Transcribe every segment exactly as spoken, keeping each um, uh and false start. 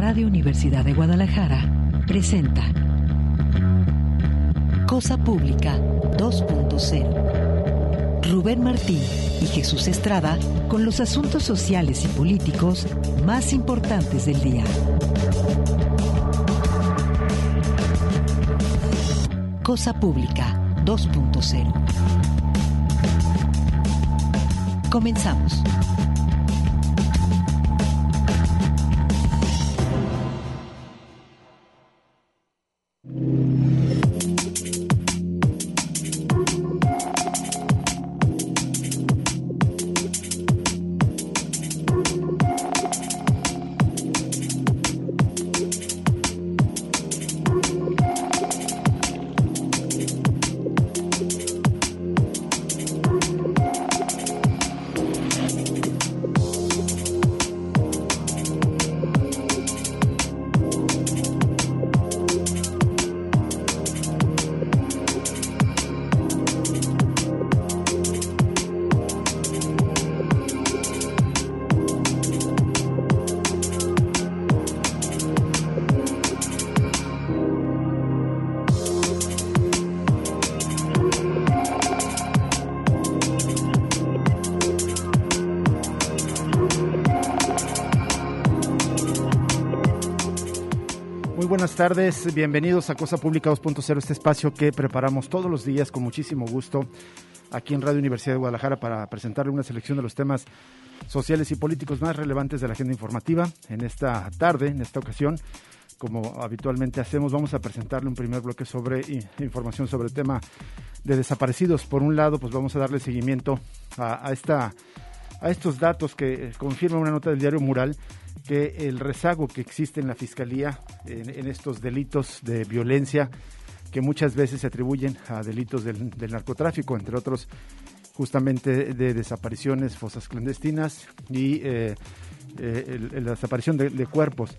Radio Universidad de Guadalajara presenta Cosa Pública dos punto cero. Rubén Martín y Jesús Estrada con los asuntos sociales y políticos más importantes del día. Cosa Pública dos punto cero. Comenzamos. Buenas tardes, bienvenidos a Cosa Pública dos punto cero, este espacio que preparamos todos los días con muchísimo gusto aquí en Radio Universidad de Guadalajara para presentarle una selección de los temas sociales y políticos más relevantes de la agenda informativa. En esta tarde, en esta ocasión, como habitualmente hacemos, vamos a presentarle un primer bloque sobre información sobre el tema de desaparecidos. Por un lado, pues vamos a darle seguimiento a, a esta... a estos datos que confirma una nota del diario Mural, que el rezago que existe en la Fiscalía en, en estos delitos de violencia, que muchas veces se atribuyen a delitos del, del narcotráfico, entre otros justamente de desapariciones, fosas clandestinas y eh, eh, el, el, la desaparición de, de cuerpos,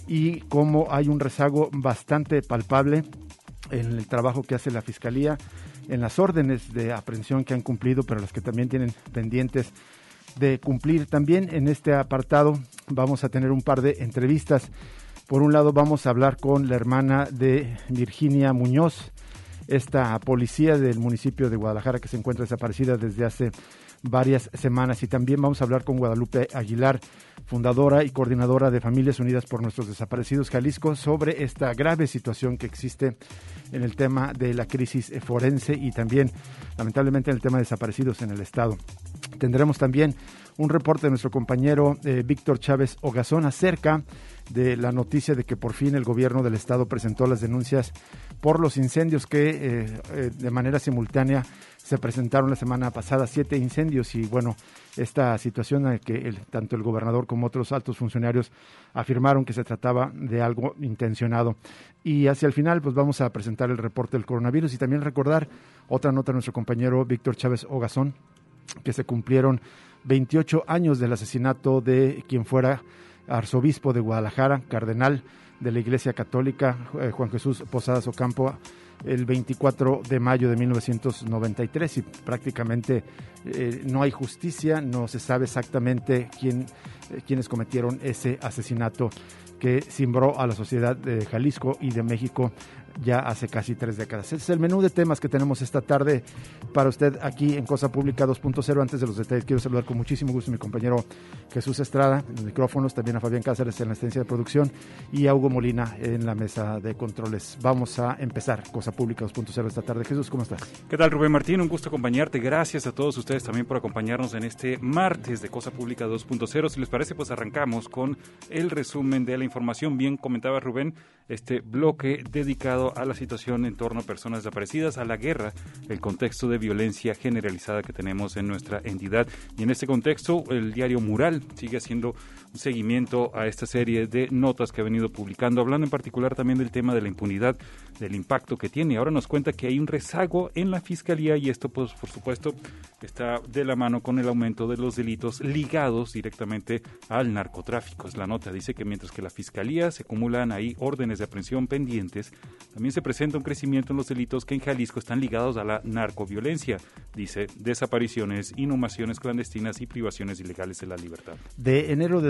y cómo hay un rezago bastante palpable en el trabajo que hace la Fiscalía, en las órdenes de aprehensión que han cumplido, pero las que también tienen pendientes de cumplir. También en este apartado vamos a tener un par de entrevistas. Por un lado vamos a hablar con la hermana de Virginia Muñoz, esta policía del municipio de Guadalajara que se encuentra desaparecida desde hace varias semanas, y también vamos a hablar con Guadalupe Aguilar, fundadora y coordinadora de Familias Unidas por Nuestros Desaparecidos Jalisco, sobre esta grave situación que existe en el tema de la crisis forense y también lamentablemente en el tema de desaparecidos en el estado. Tendremos también un reporte de nuestro compañero eh, Víctor Chávez Ogazón acerca de la noticia de que por fin el gobierno del estado presentó las denuncias por los incendios que eh, eh, de manera simultánea se presentaron la semana pasada, siete incendios, y bueno, esta situación en que el, tanto el gobernador como otros altos funcionarios afirmaron que se trataba de algo intencionado. Y hacia el final pues vamos a presentar el reporte del coronavirus y también recordar otra nota de nuestro compañero Víctor Chávez Ogazón, que se cumplieron veintiocho años del asesinato de quien fuera arzobispo de Guadalajara, cardenal de la Iglesia Católica, eh, Juan Jesús Posadas Ocampo, el veinticuatro de mayo de mil novecientos noventa y tres, y prácticamente eh, no hay justicia, no se sabe exactamente quién, eh, quiénes cometieron ese asesinato que cimbró a la sociedad de Jalisco y de México ya hace casi tres décadas. Ese es el menú de temas que tenemos esta tarde para usted aquí en Cosa Pública dos punto cero. Antes de los detalles, quiero saludar con muchísimo gusto a mi compañero Jesús Estrada en los micrófonos, también a Fabián Cáceres en la asistencia de producción y a Hugo Molina en la mesa de controles. Vamos a empezar Cosa Pública dos punto cero esta tarde. Jesús, ¿cómo estás? ¿Qué tal, Rubén Martín? Un gusto acompañarte. Gracias a todos ustedes también por acompañarnos en este martes de Cosa Pública dos punto cero. Si les parece, pues arrancamos con el resumen de la información. Bien comentaba Rubén, este bloque dedicado a la situación en torno a personas desaparecidas, a la guerra, el contexto de violencia generalizada que tenemos en nuestra entidad. Y en este contexto, el diario Mural sigue haciendo un seguimiento a esta serie de notas que ha venido publicando, hablando en particular también del tema de la impunidad, del impacto que tiene. Ahora nos cuenta que hay un rezago en la Fiscalía y esto, pues, por supuesto, está de la mano con el aumento de los delitos ligados directamente al narcotráfico. Es la nota, dice que mientras que la Fiscalía se acumulan ahí órdenes de aprehensión pendientes, también se presenta un crecimiento en los delitos que en Jalisco están ligados a la narcoviolencia. Dice, desapariciones, inhumaciones clandestinas y privaciones ilegales de la libertad. De enero de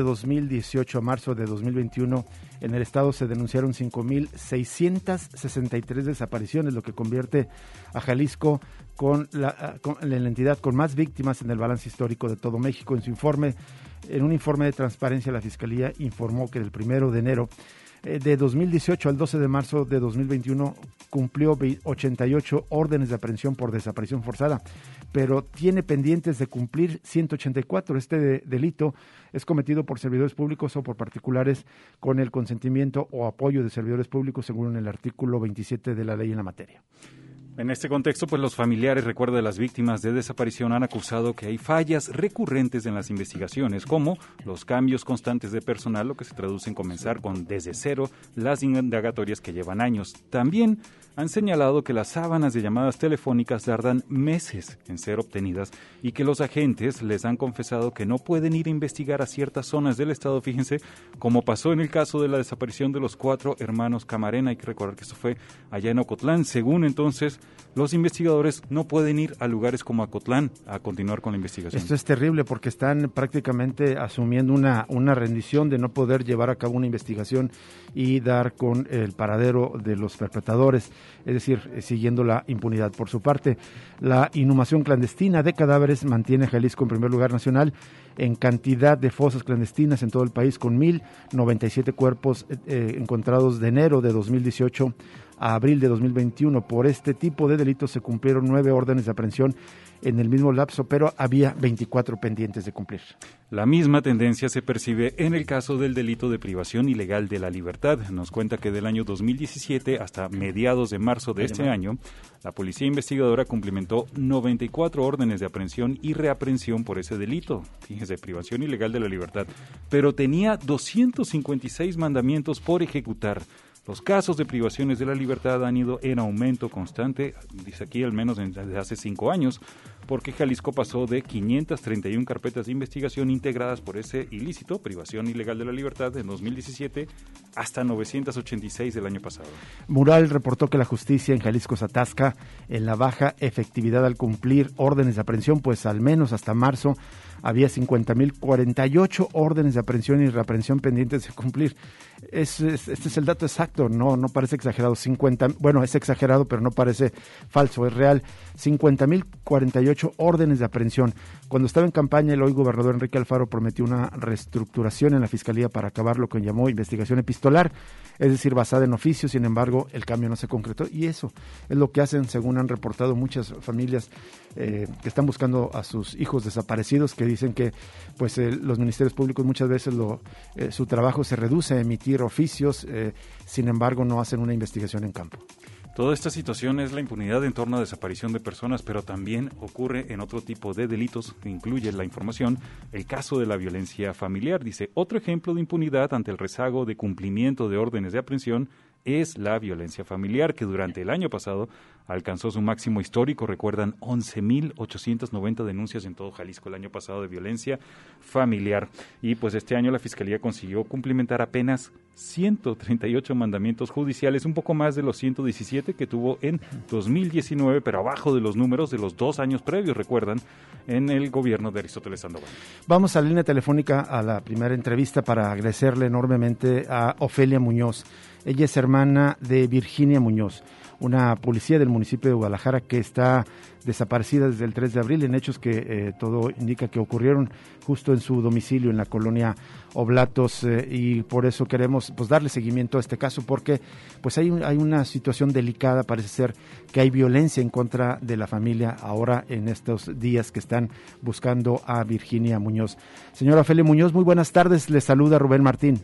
dos mil dieciocho a marzo de dos mil veintiuno, en el estado se denunciaron cinco mil seiscientas sesenta y tres desapariciones, lo que convierte a Jalisco con la, con la entidad con más víctimas en el balance histórico de todo México. En su informe, en un informe de transparencia, la Fiscalía informó que del primero de enero de dos mil dieciocho al doce de marzo de dos mil veintiuno cumplió ochenta y ocho órdenes de aprehensión por desaparición forzada, pero tiene pendientes de cumplir ciento ochenta y cuatro. Este de, delito es cometido por servidores públicos o por particulares con el consentimiento o apoyo de servidores públicos, según el artículo veintisiete de la ley en la materia. En este contexto, pues los familiares, recuerda, de las víctimas de desaparición han acusado que hay fallas recurrentes en las investigaciones, como los cambios constantes de personal, lo que se traduce en comenzar con desde cero las indagatorias que llevan años. También han señalado que las sábanas de llamadas telefónicas tardan meses en ser obtenidas y que los agentes les han confesado que no pueden ir a investigar a ciertas zonas del estado, fíjense, como pasó en el caso de la desaparición de los cuatro hermanos Camarena. Hay que recordar que esto fue allá en Ocotlán. Según entonces, los investigadores no pueden ir a lugares como Ocotlán a continuar con la investigación. Esto es terrible porque están prácticamente asumiendo una, una rendición de no poder llevar a cabo una investigación y dar con el paradero de los perpetradores, es decir, siguiendo la impunidad. Por su parte, la inhumación clandestina de cadáveres mantiene a Jalisco en primer lugar nacional en cantidad de fosas clandestinas en todo el país, con mil noventa y siete cuerpos eh, encontrados de enero de dos mil dieciocho a abril de dos mil veintiuno. Por este tipo de delitos se cumplieron nueve órdenes de aprehensión en el mismo lapso, pero había veinticuatro pendientes de cumplir. La misma tendencia se percibe en el caso del delito de privación ilegal de la libertad. Nos cuenta que del año dos mil diecisiete hasta mediados de marzo de este año, la policía investigadora cumplimentó noventa y cuatro órdenes de aprehensión y reaprehensión por ese delito. Fíjese, privación ilegal de la libertad. Pero tenía doscientos cincuenta y seis mandamientos por ejecutar. Los casos de privaciones de la libertad han ido en aumento constante, dice aquí al menos desde hace cinco años, porque Jalisco pasó de quinientas treinta y una carpetas de investigación integradas por ese ilícito, privación ilegal de la libertad, en dos mil diecisiete, hasta novecientas ochenta y seis del año pasado. Mural reportó que la justicia en Jalisco se atasca en la baja efectividad al cumplir órdenes de aprehensión, pues al menos hasta marzo había cincuenta mil cuarenta y ocho órdenes de aprehensión y reaprehensión pendientes de cumplir. Es, es, este es el dato exacto, no, no parece exagerado. cincuenta, bueno, es exagerado, pero no parece falso, es real. cincuenta mil cuarenta y ocho órdenes de aprehensión. Cuando estaba en campaña, el hoy gobernador Enrique Alfaro prometió una reestructuración en la Fiscalía para acabar lo que llamó investigación epistolar, es decir, basada en oficios. Sin embargo, el cambio no se concretó y eso es lo que hacen, según han reportado muchas familias eh, que están buscando a sus hijos desaparecidos, que dicen que pues eh, los ministerios públicos muchas veces lo, eh, su trabajo se reduce a emitir oficios, eh, sin embargo no hacen una investigación en campo. Toda esta situación es la impunidad en torno a desaparición de personas, pero también ocurre en otro tipo de delitos que incluye la información, el caso de la violencia familiar. Dice, otro ejemplo de impunidad ante el rezago de cumplimiento de órdenes de aprehensión es la violencia familiar, que durante el año pasado alcanzó su máximo histórico. Recuerdan, once mil ochocientas noventa denuncias en todo Jalisco el año pasado de violencia familiar. Y pues este año la Fiscalía consiguió cumplimentar apenas ciento treinta y ocho mandamientos judiciales, un poco más de los ciento diecisiete que tuvo en dos mil diecinueve, pero abajo de los números de los dos años previos, recuerdan, en el gobierno de Aristóteles Sandoval. Vamos a la línea telefónica a la primera entrevista para agradecerle enormemente a Ofelia Muñoz. Ella es hermana de Virginia Muñoz, una policía del municipio de Guadalajara que está desaparecida desde el tres de abril, en hechos que eh, todo indica que ocurrieron justo en su domicilio en la colonia Oblatos, eh, y por eso queremos pues darle seguimiento a este caso, porque pues hay, hay una situación delicada. Parece ser que hay violencia en contra de la familia ahora en estos días que están buscando a Virginia Muñoz. Señora Ofelia Muñoz, muy buenas tardes, le saluda Rubén Martín.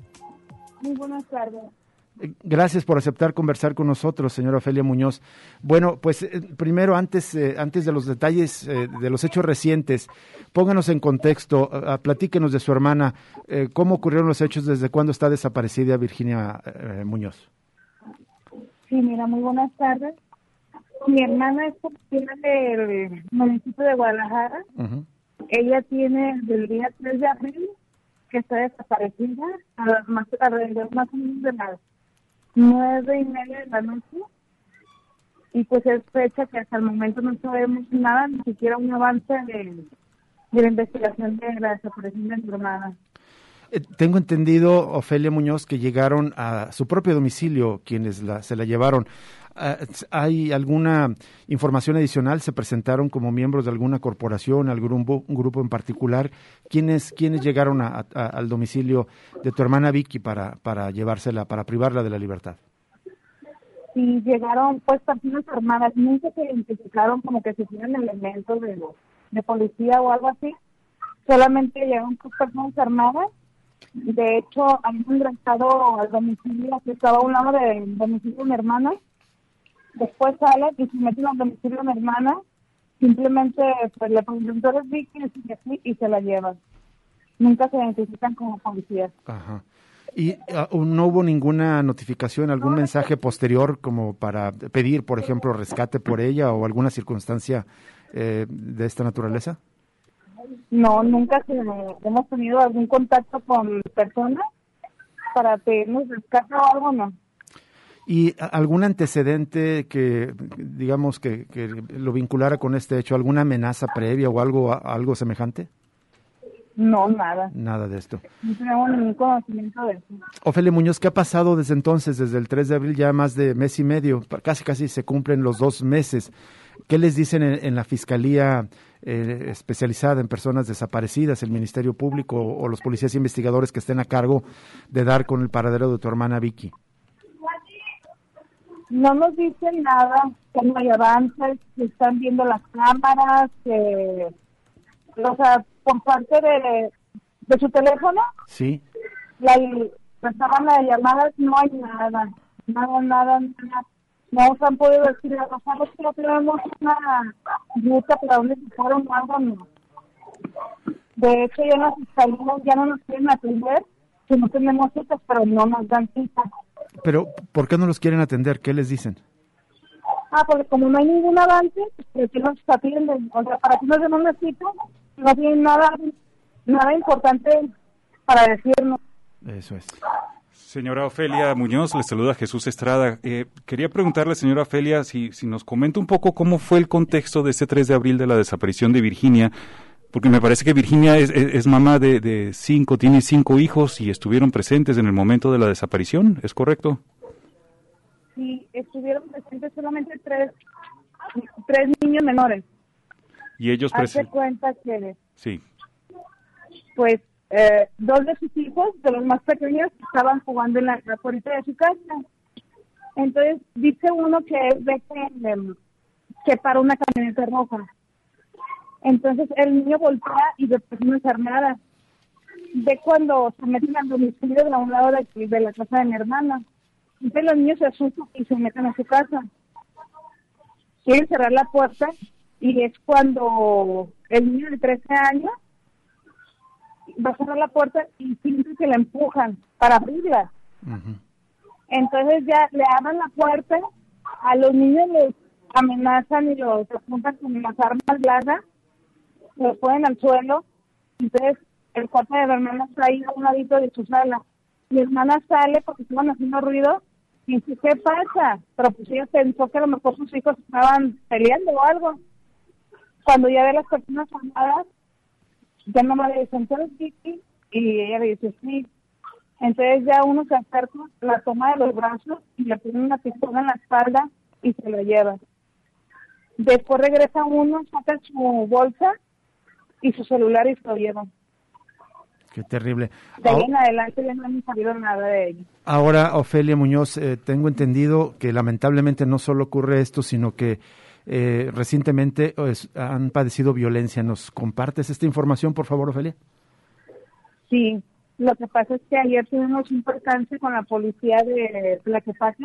Muy buenas tardes. Gracias por aceptar conversar con nosotros, señora Ofelia Muñoz. Bueno, pues eh, primero, antes eh, antes de los detalles eh, de los hechos recientes, pónganos en contexto, uh, platíquenos de su hermana, eh, cómo ocurrieron los hechos, desde cuándo está desaparecida Virginia eh, Muñoz. Sí, mira, muy buenas tardes. Mi hermana es policía del municipio de Guadalajara. Uh-huh. Ella tiene del día tres de abril que está desaparecida a las más, alrededor más o menos de las nueve y media de la noche, y pues es fecha que hasta el momento no sabemos nada, ni siquiera un avance de, de la investigación de la desaparición de mi hermana. Eh, tengo entendido, Ofelia Muñoz, que llegaron a su propio domicilio quienes la, se la llevaron. Uh, ¿Hay alguna información adicional? ¿Se presentaron como miembros de alguna corporación, algún grupo, un grupo en particular? ¿Quiénes, quiénes llegaron a, a, al domicilio de tu hermana Vicky para, para llevársela, para privarla de la libertad? Sí, llegaron pues personas armadas, nunca se identificaron como que se hicieran elementos de, de policía o algo así, solamente llegaron pues, personas armadas. De hecho, habían ingresado al domicilio que estaba a un lado del domicilio de mi hermana. Después sale y se meten al domicilio de mi hermana, simplemente pues le preguntó a Vicky y así y se la llevan. Nunca se identifican como policías. Ajá. ¿Y uh, no hubo ninguna notificación, algún no, mensaje posterior como para pedir, por ejemplo, rescate por ella o alguna circunstancia eh, de esta naturaleza? No, nunca se, hemos tenido algún contacto con personas para pedirnos rescate o algo, no. ¿Y algún antecedente que, digamos, que, que lo vinculara con este hecho? ¿Alguna amenaza previa o algo algo semejante? No, nada. Nada de esto. No tenemos ningún conocimiento de eso. Ofelia Muñoz, ¿qué ha pasado desde entonces, desde el tres de abril, ya más de mes y medio? Casi, casi se cumplen los dos meses. ¿Qué les dicen en, en la Fiscalía eh, especializada en personas desaparecidas, el Ministerio Público o, o los policías investigadores que estén a cargo de dar con el paradero de tu hermana Vicky? No nos dicen nada, que no hay avances, que están viendo las cámaras, que, o sea, por parte de, de su teléfono, sí, la, la sábana de llamadas no hay nada, nada, nada, nada. No nos han podido decir, nosotros que no tenemos una ruta para dónde se fueron o algo, no. De hecho, ya nos salimos, ya no nos quieren atender, que no tenemos citas, pero no nos dan citas. Pero, ¿por qué no los quieren atender? ¿Qué les dicen? Ah, porque como no hay ningún avance, pues que nos atienden. O sea, para que nos den una cita, no tienen nada, nada importante para decirnos. Eso es. Señora Ofelia Muñoz, le saluda Jesús Estrada. Eh, quería preguntarle, señora Ofelia, si, si nos comenta un poco cómo fue el contexto de ese tres de abril de la desaparición de Virginia, porque me parece que Virginia es, es, es mamá de, de cinco, tiene cinco hijos y estuvieron presentes en el momento de la desaparición, ¿es correcto? Sí, estuvieron presentes solamente tres, tres niños menores. Y ellos presentes. Hace cuenta que, sí, pues, eh, dos de sus hijos, de los más pequeños, estaban jugando en la puerta de su casa. Entonces, dice uno que es de que, que para una camioneta roja. Entonces el niño voltea y ve personas armadas. Ve cuando se meten al domicilio de un lado de, de la casa de mi hermana. Entonces los niños se asustan y se meten a su casa. Quieren cerrar la puerta y es cuando el niño de trece años va a cerrar la puerta y siente que la empujan para abrirla. Uh-huh. Entonces ya le abren la puerta, a los niños les amenazan y los apuntan con las armas largas, los ponen al suelo. Entonces el cuarto de mi hermana está ahí a un ladito de su sala. Mi hermana sale porque estaban haciendo ruido y dice, ¿qué pasa? Pero pues ella pensó que a lo mejor sus hijos estaban peleando o algo. Cuando ya ve a las personas armadas, ya nomás le dicen, ¿tú eres Vicky? Y ella le dice, sí. Entonces ya uno se acerca, la toma de los brazos y le pone una pistola en la espalda y se la lleva. Después regresa uno, saca su bolsa y su celular y se lo lleva. Qué terrible. De ahí en adelante ya no han sabido nada de ella. Ahora, Ofelia Muñoz, eh, tengo entendido que lamentablemente no solo ocurre esto, sino que eh, recientemente pues, han padecido violencia. ¿Nos compartes esta información, por favor, Ofelia? Sí, lo que pasa es que ayer tuvimos un percance con la policía de Tlaquepaque.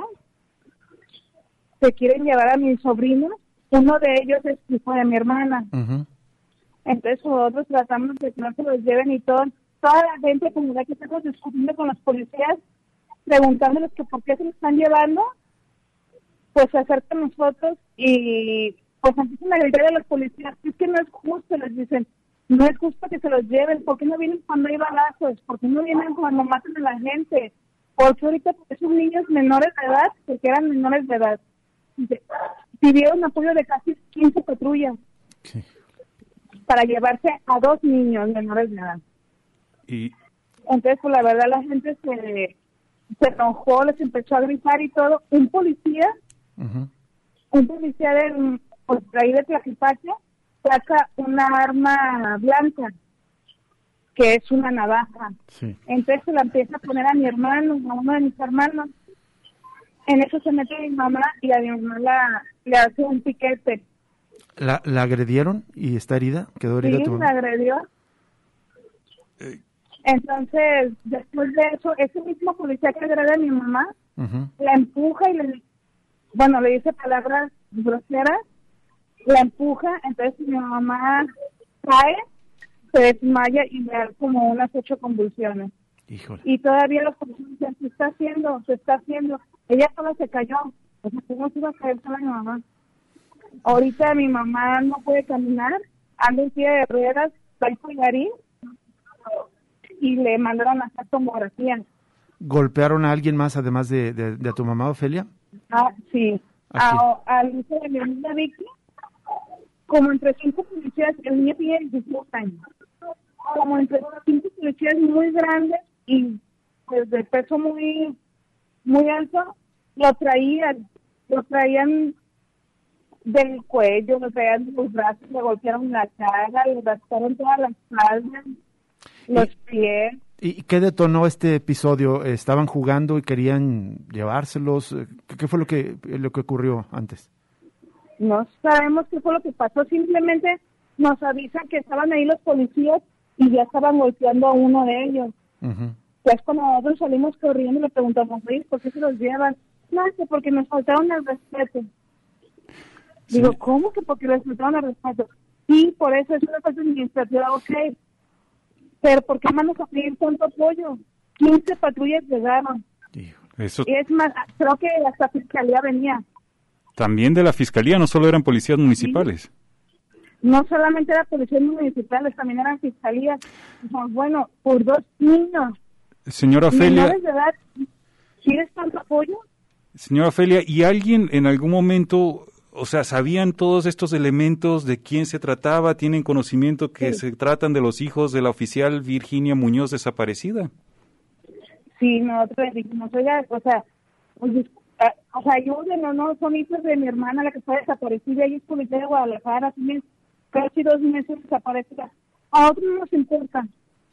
Se quieren llevar a mis sobrinos. Uno de ellos es hijo de mi hermana. Uh-huh. Entonces nosotros tratamos de que no se los lleven y todo. Toda la gente, como ya que estamos discutiendo con los policías, preguntándoles que por qué se los están llevando, pues se acercan a nosotros y pues empiezan a gritar a los policías, es que no es justo, les dicen, no es justo que se los lleven, ¿por qué no vienen cuando hay balazos? ¿Por qué no vienen cuando matan a la gente? Porque ahorita son niños menores de edad, porque eran menores de edad. Pidieron apoyo de casi quince patrullas sí. para llevarse a dos niños menores de edad. Y Entonces, pues la verdad la gente se, se enojó, les empezó a gritar y todo. Un policía, uh-huh. un policía del, pues, ahí de Tlaquepaque, saca una arma blanca, que es una navaja. Sí. Entonces se la empieza a poner a mi hermano, a uno de mis hermanos. En eso se mete mi mamá y a mi mamá la, le hace un piquete. ¿La, ¿La agredieron y está herida? ¿Quedó herida Sí, tu mamá? la agredió. Eh. Entonces, después de eso, ese mismo policía que agrede a mi mamá, uh-huh. la empuja y le, bueno, le dice palabras groseras, la empuja, entonces mi mamá cae, se desmaya y le da como unas ocho convulsiones. Híjole. Y todavía los policías dicen, se está haciendo, se está haciendo. Ella sola se cayó, o sea, ¿cómo se iba a caer sola mi mamá? Ahorita mi mamá no puede caminar, anda en silla de ruedas, trae collarín y le mandaron a hacer tomografía. ¿Golpearon a alguien más además de, de, de a tu mamá, Ofelia? Ah, sí. A, al hijo de mi amiga Vicky, como entre cinco policías, el niño tiene dieciséis años, como entre cinco policías muy grandes y pues de peso muy muy alto, lo traían, lo traían del cuello, lo traían de los brazos, le golpearon la cara, le rasparon toda la espalda, los ¿Y, pies. ¿Y qué detonó este episodio? ¿Estaban jugando y querían llevárselos? ¿Qué, qué fue lo que lo que ocurrió antes? No sabemos qué fue lo que pasó, simplemente nos avisan que estaban ahí los policías y ya estaban golpeando a uno de ellos. Uh-huh. Pues cuando nosotros salimos corriendo y le preguntamos, ¿por qué se los llevan? No, es que porque nos faltaron el respeto. Sí. Digo, ¿cómo que porque les faltaron el respeto? Sí, por eso es una cosa administrativa, ok. Pero ¿por qué mandas a pedir tanto apoyo? quince patrullas llegaron. Eso... Y es más, creo que hasta Fiscalía venía. También de la Fiscalía, no solo eran policías municipales. Sí. No solamente eran policías municipales, también eran fiscalías. Bueno, por dos niños. Señora Ofelia. ¿Menores de edad quieres tanto apoyo? Señora Ofelia, ¿y alguien en algún momento, o sea, sabían todos estos elementos de quién se trataba? ¿Tienen conocimiento que sí. se tratan de los hijos de la oficial Virginia Muñoz desaparecida? Sí, nosotros dijimos, oiga, o sea, oye, o sea, ayúdenos, no, son hijos de mi hermana, la que está desaparecida, ella es policía de Guadalajara, tiene casi dos meses desaparecida. A nosotros no nos importa.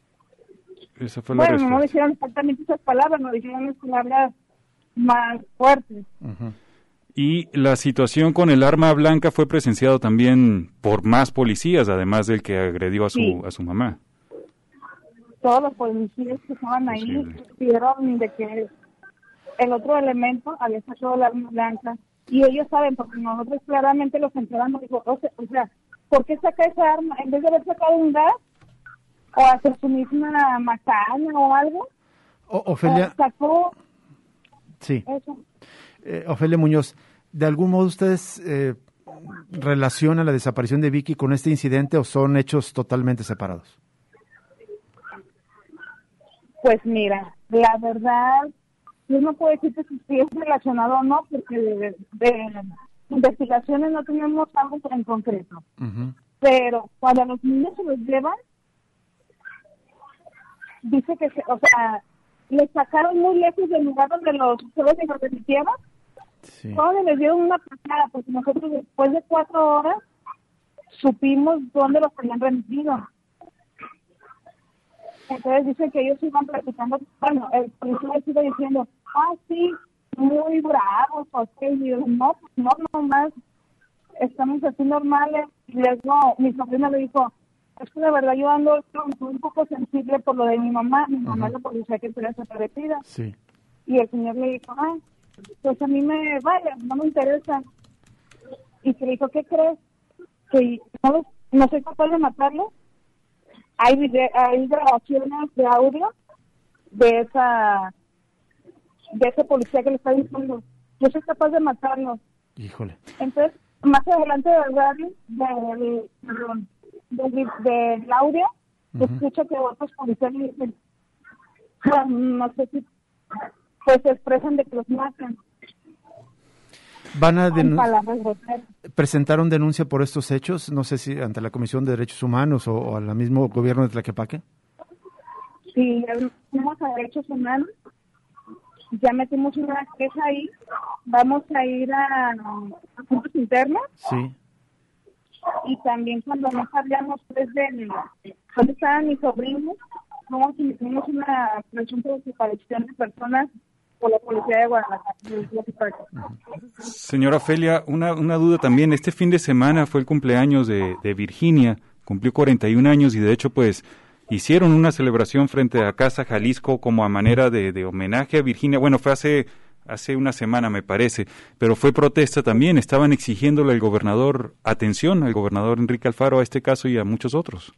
Esa fue la bueno, respuesta. No dijeron exactamente esas palabras, no dijeron las palabras más fuertes. Uh-huh. Y la situación con el arma blanca fue presenciado también por más policías, además del que agredió a su sí. a su mamá. Todos los policías que estaban ahí pidieron de que el otro elemento había sacado el arma blanca. Y ellos saben, porque nosotros claramente los enteramos, dijo, o sea, o sea, ¿por qué saca esa arma? En vez de haber sacado un gas, o hacer su misma macana o algo. O, Ofelia. Sacó sí. Eso. Eh, Ofelia Muñoz, ¿de algún modo ustedes eh, relacionan la desaparición de Vicky con este incidente o son hechos totalmente separados? Pues mira, la verdad, yo no puedo decirte si es relacionado o no, porque de, de investigaciones no tenemos algo en concreto. Uh-huh. Pero cuando a los niños se los llevan, dice que, se, o sea, les sacaron muy lejos del lugar donde los usuarios se repitieron. Sí. Cuando les dieron una pasada, porque nosotros después de cuatro horas supimos dónde los habían remitido. Entonces dicen que ellos iban platicando, bueno, el policía sigue diciendo, ah, sí, muy bravos, ok, y yo, no, pues no, nomás estamos así normales. Y luego mi sobrina le dijo, es que de verdad yo ando un poco sensible por lo de mi mamá, mi mamá es la policía que está desaparecida. Sí. Y el señor le dijo, ah, pues a mí me vaya, no me interesa. Y se le dijo, ¿qué crees? Que no, no soy capaz de matarlo. Hay, video, hay grabaciones de audio de esa de ese policía que le está diciendo, yo soy capaz de matarlo. Híjole. Entonces, más adelante del radio, del, perdón, del, del audio, uh-huh. escucha que otros policías le dicen, no sé si, pues se expresan de que los matan. ¿Van a denun- presentaron denuncia por estos hechos? No sé si ante la Comisión de Derechos Humanos o, o al mismo gobierno de Tlaquepaque. Sí, ya fuimos a derechos humanos, ya metimos una queja ahí, vamos a ir a asuntos internos. Sí. Y también cuando nos hablamos pues de dónde estaban mis sobrinos, no hicimos una presunta desaparición de personas por la policía de Guadalajara. Señora Ofelia, una, una duda también. Este fin de semana fue el cumpleaños de, de Virginia, cumplió cuarenta y un años y de hecho pues hicieron una celebración frente a Casa Jalisco como a manera de, de homenaje a Virginia. Bueno, fue hace hace una semana me parece, pero fue protesta también. Estaban exigiéndole al gobernador atención, al gobernador Enrique Alfaro a este caso y a muchos otros.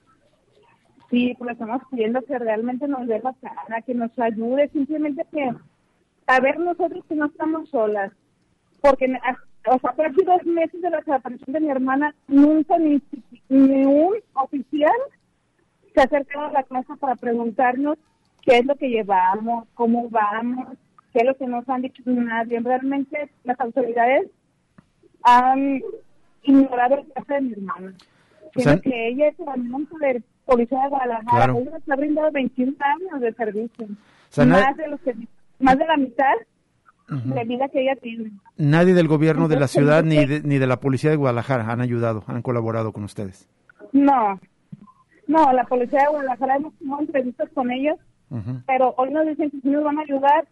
Sí, pues estamos pidiendo que realmente nos dé la cara, que nos ayude, simplemente que a ver nosotros que no estamos solas, porque o sea, casi dos meses de la desaparición de mi hermana, nunca ni, ni un oficial se ha acercado a la casa para preguntarnos qué es lo que llevamos, cómo vamos, qué es lo que nos han dicho nadie. Realmente las autoridades han ignorado el caso de mi hermana. O sea, que ella es hermanita del policía de Guadalajara, claro. Ella nos ha brindado veintiún años de servicio, o sea, más, nadie, de los que, más de la mitad uh-huh. de vida que ella tiene. Nadie del gobierno Entonces, de la ciudad entonces, ni de, ni de la policía de Guadalajara han ayudado, han colaborado con ustedes. No, no, la policía de Guadalajara hemos tenido entrevistas con ellos, uh-huh. pero hoy nos dicen que sí nos van a ayudar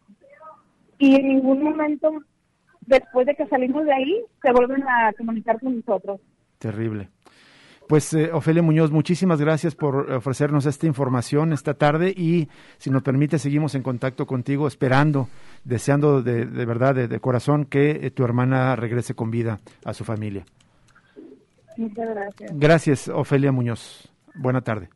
y en ningún momento después de que salimos de ahí se vuelven a comunicar con nosotros. Terrible. Pues eh, Ofelia Muñoz, muchísimas gracias por ofrecernos esta información esta tarde y si nos permite seguimos en contacto contigo esperando, deseando de, de verdad, de, de corazón que eh, tu hermana regrese con vida a su familia. Muchas gracias. Gracias, Ofelia Muñoz. Buena tarde.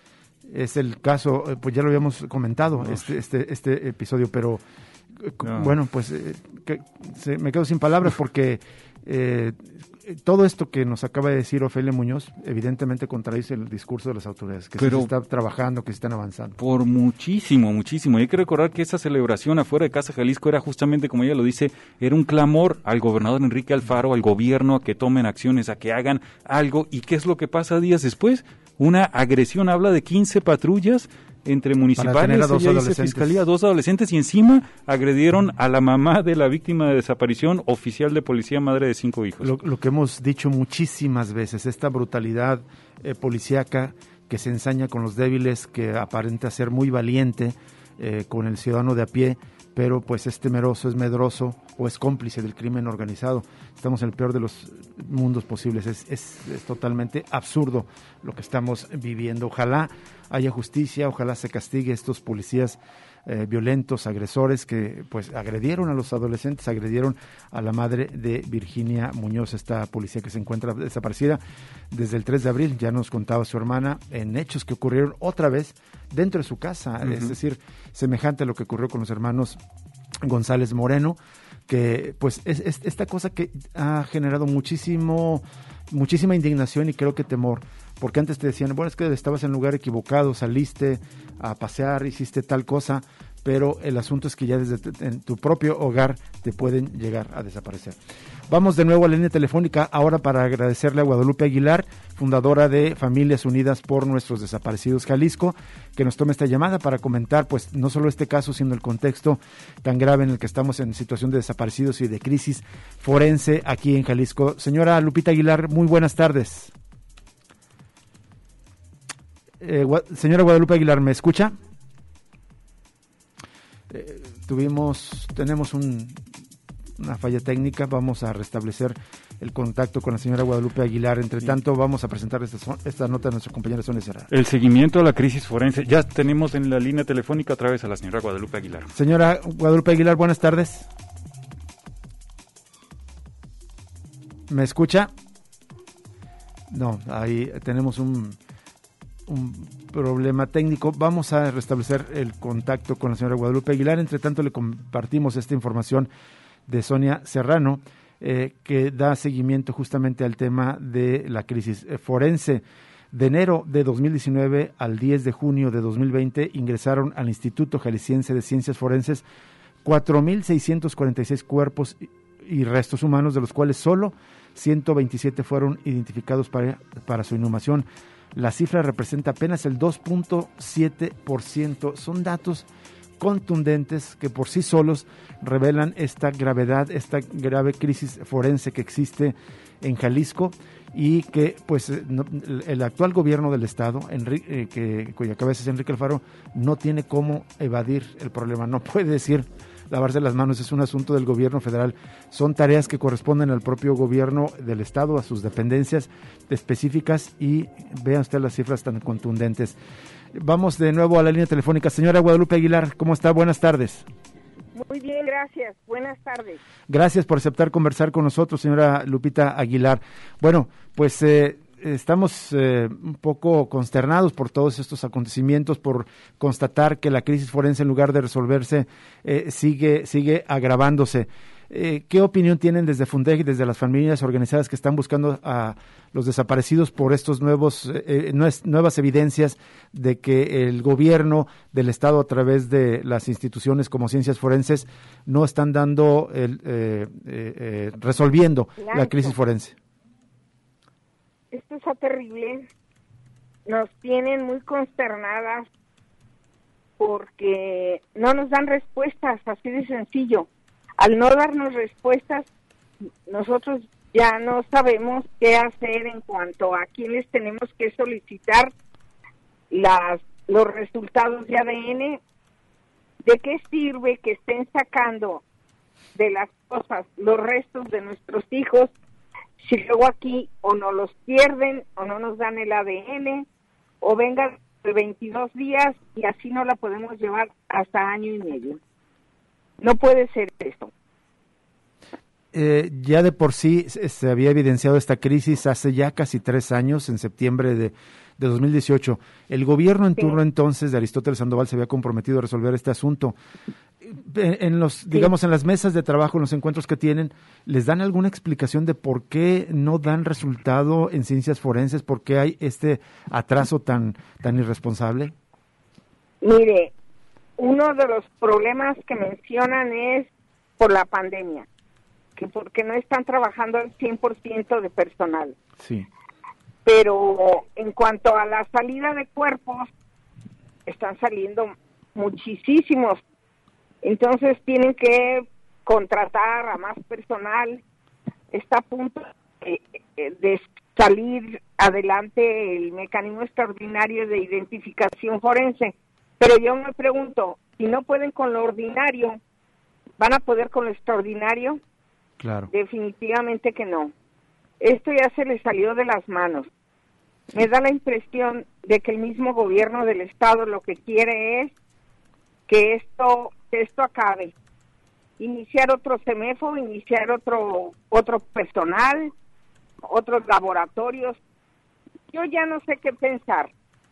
Es el caso, eh, pues ya lo habíamos comentado, este, este, este episodio, pero eh, no. bueno, pues eh, que, se, me quedo sin palabras porque eh, todo esto que nos acaba de decir Ofelia Muñoz, evidentemente contradice el discurso de las autoridades, que Pero se está trabajando, que se están avanzando. Por muchísimo, muchísimo. Y hay que recordar que esa celebración afuera de Casa Jalisco era justamente, como ella lo dice, era un clamor al gobernador Enrique Alfaro, al gobierno, a que tomen acciones, a que hagan algo. ¿Y qué es lo que pasa días después? Una agresión, habla de quince patrullas entre municipales, a dos ella dice fiscalía, dos adolescentes, y encima agredieron a la mamá de la víctima de desaparición, oficial de policía, madre de cinco hijos. Lo, lo que hemos dicho muchísimas veces, esta brutalidad eh, policíaca que se ensaña con los débiles, que aparenta ser muy valiente eh, con el ciudadano de a pie, pero pues es temeroso, es medroso o es cómplice del crimen organizado. Estamos en el peor de los mundos posibles, es, es, es totalmente absurdo lo que estamos viviendo. Ojalá haya justicia, ojalá se castigue a estos policías eh, violentos, agresores que pues agredieron a los adolescentes, agredieron a la madre de Virginia Muñoz, esta policía que se encuentra desaparecida desde el tres de abril, ya nos contaba su hermana, en hechos que ocurrieron otra vez dentro de su casa, uh-huh. es decir, semejante a lo que ocurrió con los hermanos González Moreno, que pues es, es esta cosa que ha generado muchísimo, muchísima indignación y creo que temor, porque antes te decían, bueno, es que estabas en el lugar equivocado, saliste a pasear, hiciste tal cosa, pero el asunto es que ya desde t- en tu propio hogar te pueden llegar a desaparecer. Vamos de nuevo a la línea telefónica ahora para agradecerle a Guadalupe Aguilar, fundadora de Familias Unidas por Nuestros Desaparecidos Jalisco, que nos tome esta llamada para comentar pues no solo este caso, sino el contexto tan grave en el que estamos en situación de desaparecidos y de crisis forense aquí en Jalisco. Señora Lupita Aguilar, muy buenas tardes. Eh, Gua- señora Guadalupe Aguilar, ¿me escucha? Eh, tuvimos, tenemos un, una falla técnica, vamos a restablecer el contacto con la señora Guadalupe Aguilar. Entre sí. tanto, vamos a presentar esta, esta nota a nuestra compañera Sonia Serra. El seguimiento a la crisis forense. Ya tenemos en la línea telefónica otra vez a la señora Guadalupe Aguilar. Señora Guadalupe Aguilar, buenas tardes. ¿Me escucha? No, ahí tenemos un... un problema técnico. Vamos a restablecer el contacto con la señora Guadalupe Aguilar. Entre tanto, le compartimos esta información de Sonia Serrano, eh, que da seguimiento justamente al tema de la crisis forense. De enero de dos mil diecinueve al diez de junio de dos mil veinte ingresaron al Instituto Jalisciense de Ciencias Forenses cuatro mil seiscientos cuarenta y seis cuerpos y restos humanos, de los cuales solo ciento veintisiete fueron identificados para, para su inhumación. la cifra representa apenas el dos punto siete por ciento. Son datos contundentes que por sí solos revelan esta gravedad, esta grave crisis forense que existe en Jalisco y que pues no, el actual gobierno del estado, Enrique, eh, que, cuya cabeza es Enrique Alfaro, no tiene cómo evadir el problema, no puede decir lavarse las manos, es un asunto del gobierno federal, son tareas que corresponden al propio gobierno del estado, a sus dependencias específicas, y vean ustedes las cifras tan contundentes. Vamos de nuevo a la línea telefónica. Señora Guadalupe Aguilar, ¿cómo está? Buenas tardes. Muy bien, gracias. Buenas tardes. Gracias por aceptar conversar con nosotros, señora Lupita Aguilar. Bueno, pues eh, estamos eh, un poco consternados por todos estos acontecimientos, por constatar que la crisis forense, en lugar de resolverse, eh, sigue, sigue agravándose. Eh, ¿Qué opinión tienen desde Fundec y desde las familias organizadas que están buscando a los desaparecidos por estos nuevos eh, nuevas evidencias de que el gobierno del estado, a través de las instituciones como Ciencias Forenses, no están dando el eh, eh, eh, resolviendo Blanco. la crisis forense? Esto es terrible. Nos tienen muy consternadas porque no nos dan respuestas, así de sencillo. Al no darnos respuestas, nosotros ya no sabemos qué hacer en cuanto a quiénes tenemos que solicitar las los resultados de A D N. ¿De qué sirve que estén sacando de las cosas los restos de nuestros hijos si luego aquí o no los pierden o no nos dan el A D N o vengan de veintidós días y así no la podemos llevar hasta año y medio? No puede ser esto. Eh, ya de por sí se, se había evidenciado esta crisis hace ya casi tres años, en septiembre de, de dos mil dieciocho. El gobierno en sí. turno entonces de Aristóteles Sandoval se había comprometido a resolver este asunto. En, en los, sí. digamos, en las mesas de trabajo, en los encuentros que tienen, ¿les dan alguna explicación de por qué no dan resultado en ciencias forenses? ¿Por qué hay este atraso tan, tan irresponsable? Mire, uno de los problemas que mencionan es por la pandemia, que porque no están trabajando al cien por ciento de personal. Sí. Pero en cuanto a la salida de cuerpos, están saliendo muchísimos. Entonces tienen que contratar a más personal. Está a punto de, de salir adelante el mecanismo extraordinario de identificación forense. Pero yo me pregunto, si no pueden con lo ordinario, ¿van a poder con lo extraordinario? Claro. Definitivamente que no. Esto ya se les salió de las manos. Me da la impresión de que el mismo gobierno del estado lo que quiere es que esto, que esto acabe. Iniciar otro CEMEFO, iniciar otro, otro personal, otros laboratorios. Yo ya no sé qué pensar.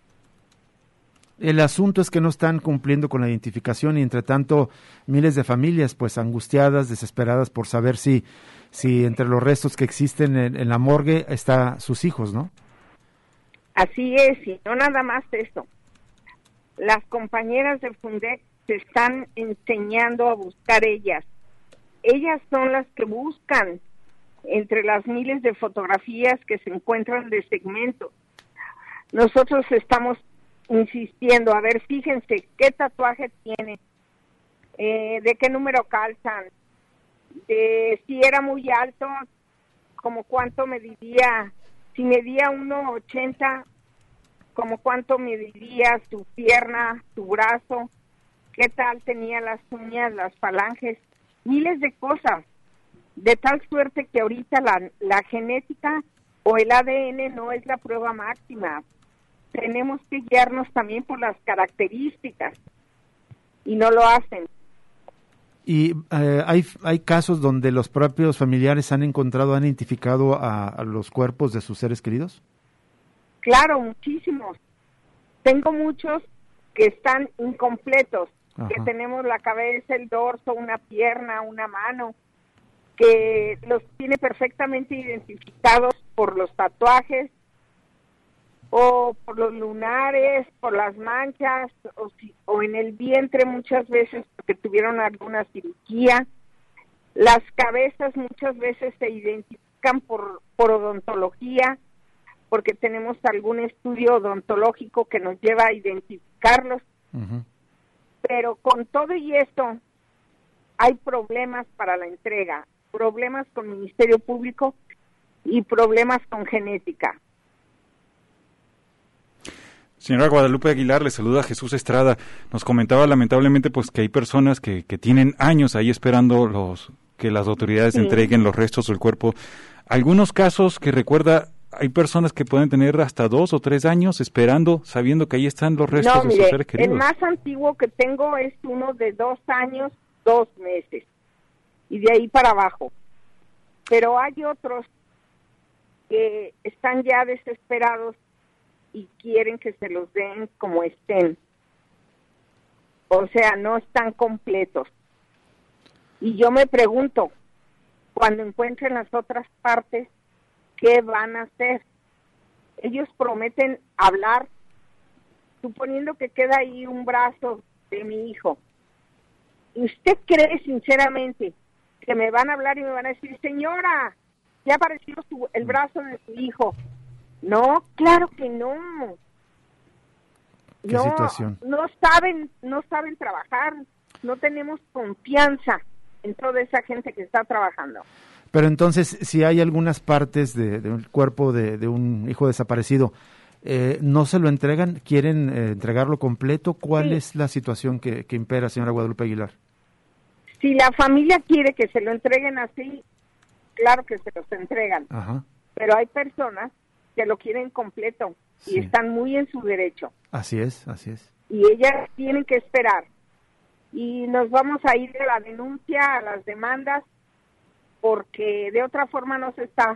El asunto es que no están cumpliendo con la identificación y, entre tanto, miles de familias pues angustiadas, desesperadas por saber si, si entre los restos que existen en, en la morgue está sus hijos, ¿no? Así es, y no nada más eso. Las compañeras de Fundec se están enseñando a buscar ellas. Ellas son las que buscan entre las miles de fotografías que se encuentran de segmentos. Nosotros estamos insistiendo, a ver, fíjense, qué tatuaje tiene, eh, de qué número calzan, de si era muy alto, como cuánto mediría, si medía uno ochenta, como cuánto mediría su pierna, su brazo, qué tal tenía las uñas, las falanges, miles de cosas, de tal suerte que ahorita la, la genética o el A D N no es la prueba máxima. Tenemos que guiarnos también por las características y no lo hacen. Y eh, hay hay casos donde los propios familiares han encontrado, han identificado a, a los cuerpos de sus seres queridos. Claro, muchísimos. Tengo muchos que están incompletos, Ajá. que tenemos la cabeza, el dorso, una pierna, una mano, que los tiene perfectamente identificados por los tatuajes, o por los lunares, por las manchas, o, si, o en el vientre muchas veces porque tuvieron alguna cirugía. Las cabezas muchas veces se identifican por, por odontología, porque tenemos algún estudio odontológico que nos lleva a identificarlos. Uh-huh. Pero con todo y esto, hay problemas para la entrega, problemas con Ministerio Público y problemas con genética. Señora Guadalupe Aguilar, le saluda Jesús Estrada. Nos comentaba lamentablemente pues que hay personas que, que tienen años ahí esperando los que las autoridades sí. entreguen los restos del cuerpo. Algunos casos que recuerda, hay personas que pueden tener hasta dos o tres años esperando, sabiendo que ahí están los restos no, de mire, sus seres queridos. El más antiguo que tengo es uno de dos años, dos meses, y de ahí para abajo. Pero hay otros que están ya desesperados y quieren que se los den como estén. O sea, no están completos. Y yo me pregunto, cuando encuentren las otras partes, ¿qué van a hacer? Ellos prometen hablar, suponiendo que queda ahí un brazo de mi hijo. ¿Y usted cree sinceramente que me van a hablar y me van a decir, señora, ya apareció su, el brazo de su hijo? No, claro que no. ¿Qué no, situación? No saben, no saben trabajar, no tenemos confianza en toda esa gente que está trabajando. Pero entonces, si hay algunas partes de, de un cuerpo de, de un hijo desaparecido, eh, ¿no se lo entregan? ¿Quieren eh, entregarlo completo? ¿Cuál sí. es la situación que, que impera, señora Guadalupe Aguilar? Si la familia quiere que se lo entreguen así, claro que se los entregan. Ajá. Pero hay personas que lo quieren completo y sí. están muy en su derecho. Así es, así es. Y ellas tienen que esperar. Y nos vamos a ir de la denuncia a las demandas, porque de otra forma no se está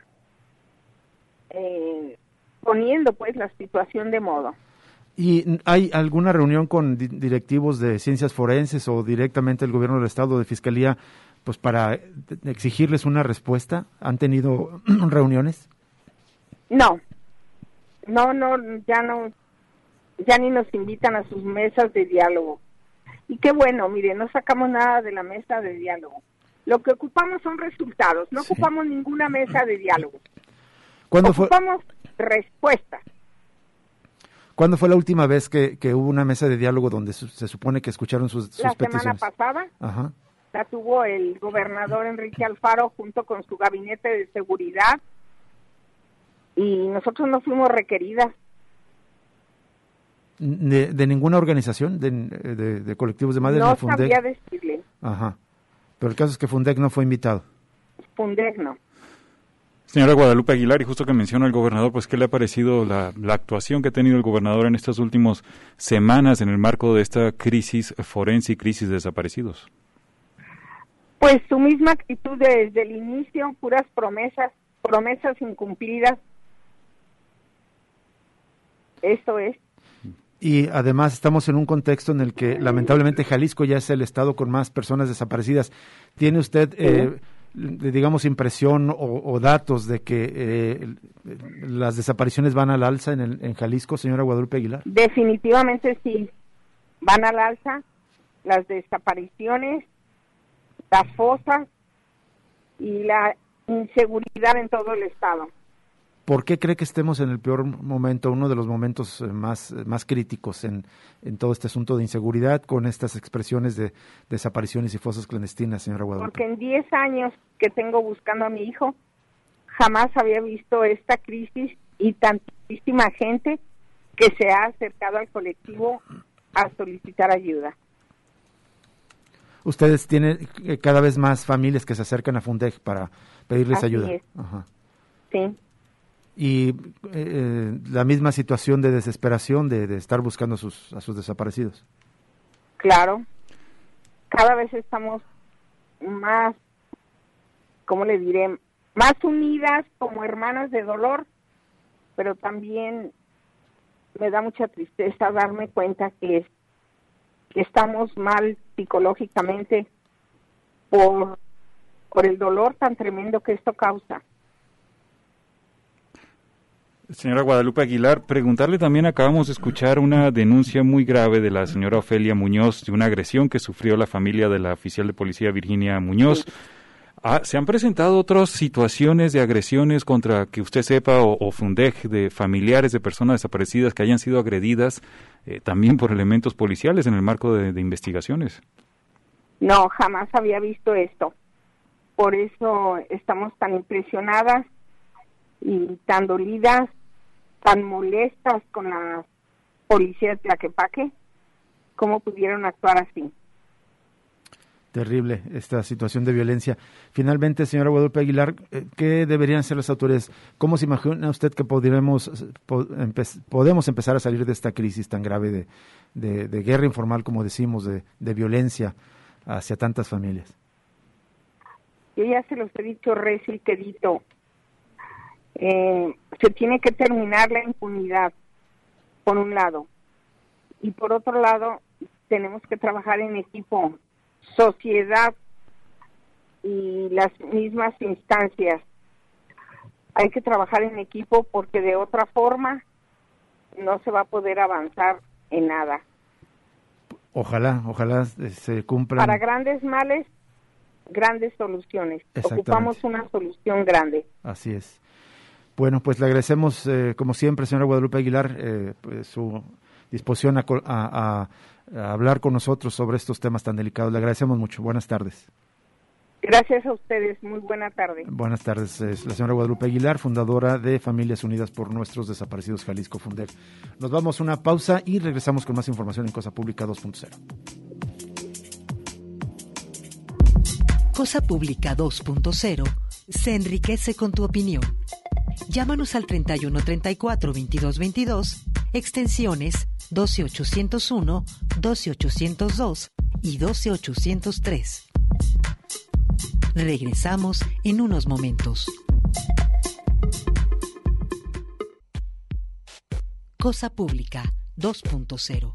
eh, poniendo pues la situación de modo. ¿Y hay alguna reunión con di- directivos de ciencias forenses o directamente el gobierno del estado de fiscalía pues para exigirles una respuesta? ¿Han tenido reuniones? No, no, no, ya no, ya ni nos invitan a sus mesas de diálogo. Y qué bueno, mire, no sacamos nada de la mesa de diálogo. Lo que ocupamos son resultados, no sí. ocupamos ninguna mesa de diálogo. ¿Cuándo ocupamos fue? respuestas. ¿Cuándo fue la última vez que, que hubo una mesa de diálogo donde su, se supone que escucharon sus, sus la peticiones? La semana pasada. Ajá. La tuvo el gobernador Enrique Alfaro junto con su gabinete de seguridad y nosotros no fuimos requeridas. ¿De, de ninguna organización? ¿De, de, de colectivos de madres? No de Fundec? sabía decirle. Ajá. Pero el caso es que Fundec no fue invitado. Fundec no. Señora Guadalupe Aguilar, y justo que menciona el gobernador, pues ¿qué le ha parecido la, la actuación que ha tenido el gobernador en estas últimas semanas en el marco de esta crisis forense y crisis de desaparecidos? Pues su misma actitud desde el inicio, puras promesas, promesas incumplidas. Eso es. Y además estamos en un contexto en el que lamentablemente Jalisco ya es el estado con más personas desaparecidas. ¿Tiene usted, eh, digamos, impresión o, o datos de que eh, las desapariciones van al alza en, el, en Jalisco, señora Guadalupe Aguilar? Definitivamente sí, van al alza las desapariciones, las fosas y la inseguridad en todo el estado. ¿Por qué cree que estemos en el peor momento, uno de los momentos más, más críticos en, en todo este asunto de inseguridad con estas expresiones de desapariciones y fosas clandestinas, señora Guadalupe? Porque en diez años que tengo buscando a mi hijo, jamás había visto esta crisis y tantísima gente que se ha acercado al colectivo a solicitar ayuda. Ustedes tienen cada vez más familias que se acercan a Fundec para pedirles Así ayuda. Es. Ajá. Sí. Y eh, la misma situación de desesperación de, de estar buscando a sus, a sus desaparecidos. Claro. Cada vez estamos más, ¿cómo le diré? Más unidas como hermanas de dolor, pero también me da mucha tristeza darme cuenta que, que estamos mal psicológicamente por, por el dolor tan tremendo que esto causa. Señora Guadalupe Aguilar, preguntarle también, acabamos de escuchar una denuncia muy grave de la señora Ofelia Muñoz de una agresión que sufrió la familia de la oficial de policía Virginia Muñoz. Ah, ¿se han presentado otras situaciones de agresiones contra, que usted sepa, o, o Fundec, de familiares de personas desaparecidas que hayan sido agredidas eh, también por elementos policiales en el marco de, de investigaciones? No, jamás había visto esto. Por eso estamos tan impresionadas y tan dolidas, tan molestas con la policía de Tlaquepaque. ¿Cómo pudieron actuar así? Terrible esta situación de violencia. Finalmente, señora Guadalupe Aguilar, ¿qué deberían hacer las autoridades? ¿Cómo se imagina usted que podremos, podemos empezar a salir de esta crisis tan grave de, de, de guerra informal, como decimos, de, de violencia hacia tantas familias? Yo ya se los he dicho recio y quedito. Eh, se tiene que terminar la impunidad, por un lado. Y por otro lado, tenemos que trabajar en equipo. Sociedad y las mismas instancias. Hay que trabajar en equipo porque de otra forma no se va a poder avanzar en nada. Ojalá, ojalá se cumplan. Para grandes males, grandes soluciones. Ocupamos una solución grande. Así es. Bueno, pues le agradecemos, eh, como siempre, señora Guadalupe Aguilar, eh, pues, su disposición a, a, a a hablar con nosotros sobre estos temas tan delicados. Le agradecemos mucho. Buenas tardes. Gracias a ustedes. Muy buena tarde. Buenas tardes. Es la señora Guadalupe Aguilar, fundadora de Familias Unidas por Nuestros Desaparecidos Jalisco, Fundec. Nos vamos a una pausa y regresamos con más información en Cosa Pública dos punto cero. Cosa Pública dos punto cero se enriquece con tu opinión. Llámanos al treinta y uno treinta y cuatro veintidós veintidós, extensiones doce ochocientos uno, doce ochocientos dos y doce ochocientos tres. Regresamos en unos momentos. Cosa Pública dos punto cero.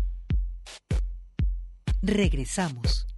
Regresamos.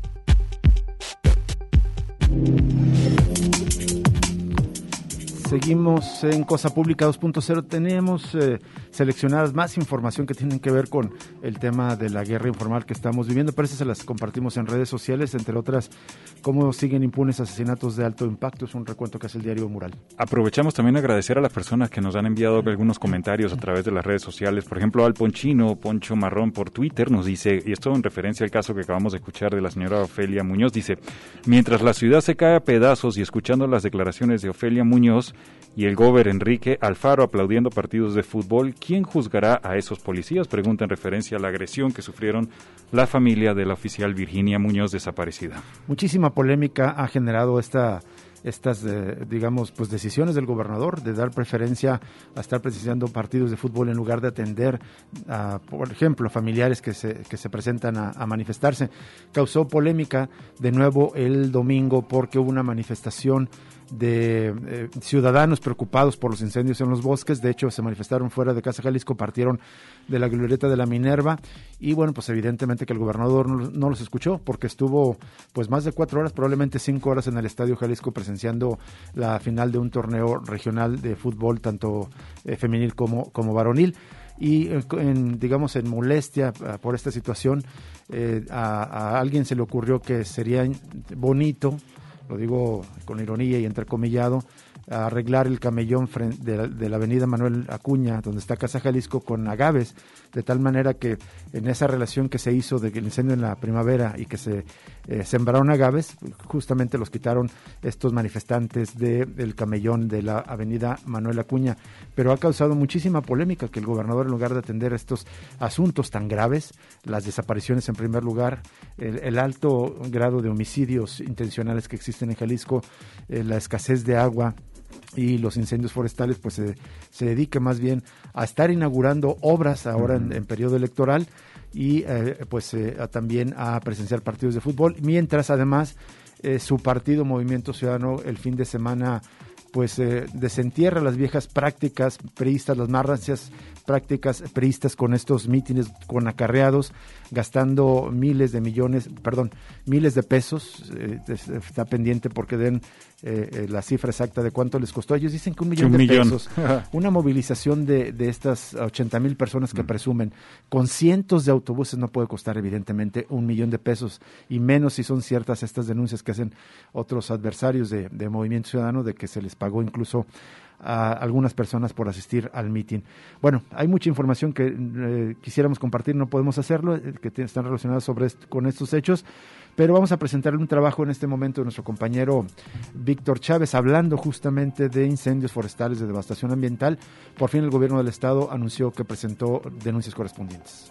Seguimos en Cosa Pública dos punto cero. Tenemos eh, seleccionadas más información que tienen que ver con el tema de la guerra informal que estamos viviendo. Parece que se las compartimos en redes sociales, entre otras, cómo siguen impunes asesinatos de alto impacto. Es un recuento que hace el diario Mural. Aprovechamos también a agradecer a las personas que nos han enviado algunos comentarios a través de las redes sociales. Por ejemplo, Al Ponchino, Poncho Marrón por Twitter nos dice, y esto en referencia al caso que acabamos de escuchar de la señora Ofelia Muñoz, dice: mientras la ciudad se cae a pedazos y escuchando las declaraciones de Ofelia Muñoz y el gober Enrique Alfaro aplaudiendo partidos de fútbol, ¿quién juzgará a esos policías? Pregunta en referencia a la agresión que sufrieron la familia de la oficial Virginia Muñoz desaparecida. Muchísima polémica ha generado esta estas, eh, digamos, pues decisiones del gobernador de dar preferencia a estar precisando partidos de fútbol en lugar de atender a, por ejemplo, familiares que se, que se presentan a, a manifestarse. Causó polémica de nuevo el domingo porque hubo una manifestación de eh, ciudadanos preocupados por los incendios en los bosques. De hecho, se manifestaron fuera de Casa Jalisco, partieron de la glorieta de la Minerva y bueno, pues evidentemente que el gobernador no, no los escuchó porque estuvo pues más de cuatro horas, probablemente cinco horas en el Estadio Jalisco presenciando la final de un torneo regional de fútbol, tanto eh, femenil como, como varonil. Y en, digamos en molestia por esta situación, eh, a, a alguien se le ocurrió que sería bonito, lo digo con ironía y entrecomillado, arreglar el camellón de la, de la avenida Manuel Acuña, donde está Casa Jalisco, con agaves, de tal manera que en esa relación que se hizo del incendio en la primavera y que se eh, sembraron agaves, justamente los quitaron estos manifestantes de, del camellón de la avenida Manuel Acuña, pero ha causado muchísima polémica que el gobernador, en lugar de atender estos asuntos tan graves, las desapariciones en primer lugar, el, el alto grado de homicidios intencionales que existen en Jalisco, eh, la escasez de agua y los incendios forestales, pues se, se dedica más bien a estar inaugurando obras ahora en, en periodo electoral y eh, pues eh, a, también a presenciar partidos de fútbol, mientras además eh, su partido Movimiento Ciudadano el fin de semana pues eh, desentierra las viejas prácticas priistas, las más rancias prácticas priistas con estos mítines, con acarreados, gastando miles de millones, perdón, miles de pesos. Eh, está pendiente porque den eh, eh, la cifra exacta de cuánto les costó. Ellos dicen que un millón un de millón. pesos. Una movilización de, de estas ochenta mil personas que mm. presumen, con cientos de autobuses no puede costar evidentemente un millón de pesos, y menos si son ciertas estas denuncias que hacen otros adversarios de, de Movimiento Ciudadano de que se les pagó incluso a algunas personas por asistir al mitin. Bueno, hay mucha información que eh, quisiéramos compartir, no podemos hacerlo, eh, que te, están relacionadas sobre est- con estos hechos, pero vamos a presentarle un trabajo en este momento de nuestro compañero Víctor Chávez, hablando justamente de incendios forestales, de devastación ambiental. Por fin el gobierno del estado anunció que presentó denuncias correspondientes.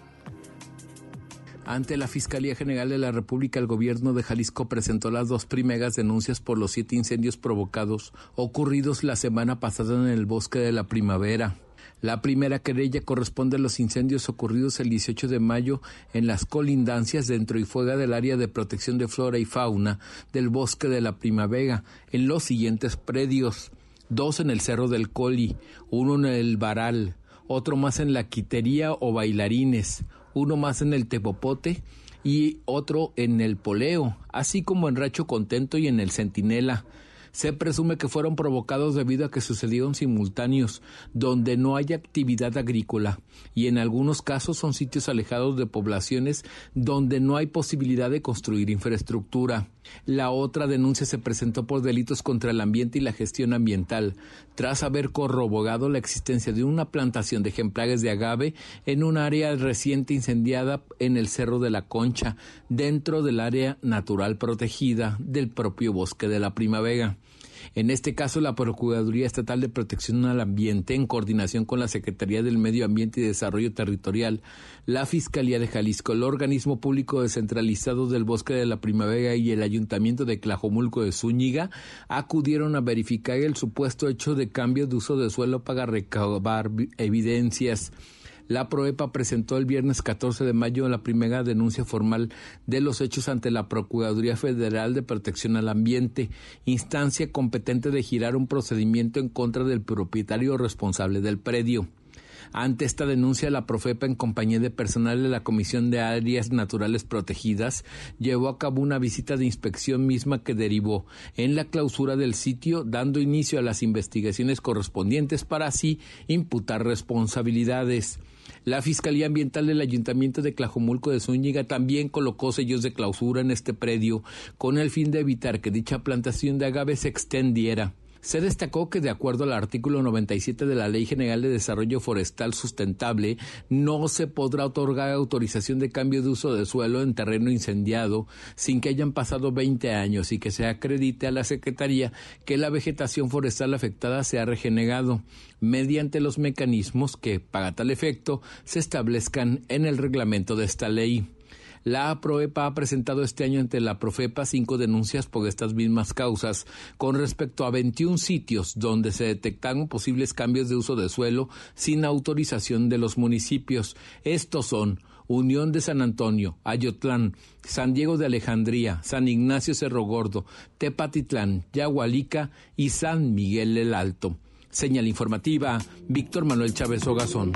Ante la Fiscalía General de la República, el gobierno de Jalisco presentó las dos primeras denuncias por los siete incendios provocados ocurridos la semana pasada en el Bosque de la Primavera. La primera querella corresponde a los incendios ocurridos el dieciocho de mayo en las colindancias dentro y fuera del área de protección de flora y fauna del Bosque de la Primavera, en los siguientes predios: dos en el Cerro del Coli, uno en el Baral, otro más en la Quitería o Bailarines, uno más en el Tepopote y otro en el Poleo, así como en Rancho Contento y en el Centinela. Se presume que fueron provocados debido a que sucedieron simultáneos, donde no hay actividad agrícola, y en algunos casos son sitios alejados de poblaciones donde no hay posibilidad de construir infraestructura. La otra denuncia se presentó por delitos contra el ambiente y la gestión ambiental, tras haber corroborado la existencia de una plantación de ejemplares de agave en un área reciente incendiada en el Cerro de la Concha, dentro del área natural protegida del propio Bosque de la Primavera. En este caso, la Procuraduría Estatal de Protección al Ambiente, en coordinación con la Secretaría del Medio Ambiente y Desarrollo Territorial, la Fiscalía de Jalisco, el Organismo Público Descentralizado del Bosque de la Primavera y el Ayuntamiento de Tlajomulco de Zúñiga acudieron a verificar el supuesto hecho de cambio de uso de suelo para recabar evidencias. La PROEPA presentó el viernes catorce de mayo la primera denuncia formal de los hechos ante la Procuraduría Federal de Protección al Ambiente, instancia competente de girar un procedimiento en contra del propietario responsable del predio. Ante esta denuncia, la Profepa, en compañía de personal de la Comisión de Áreas Naturales Protegidas, llevó a cabo una visita de inspección misma que derivó en la clausura del sitio, dando inicio a las investigaciones correspondientes para así imputar responsabilidades. La Fiscalía Ambiental del Ayuntamiento de Tlajomulco de Zúñiga también colocó sellos de clausura en este predio con el fin de evitar que dicha plantación de agave se extendiera. Se destacó que, de acuerdo al artículo noventa y siete de la Ley General de Desarrollo Forestal Sustentable, no se podrá otorgar autorización de cambio de uso de suelo en terreno incendiado sin que hayan pasado veinte años y que se acredite a la Secretaría que la vegetación forestal afectada se ha regenerado mediante los mecanismos que, para tal efecto, se establezcan en el reglamento de esta ley. La PROEPA ha presentado este año ante la Profepa cinco denuncias por estas mismas causas con respecto a veintiún sitios donde se detectaron posibles cambios de uso de suelo sin autorización de los municipios. Estos son Unión de San Antonio, Ayotlán, San Diego de Alejandría, San Ignacio Cerro Gordo, Tepatitlán, Yahualica y San Miguel el Alto. Señal informativa, Víctor Manuel Chávez Ogazón.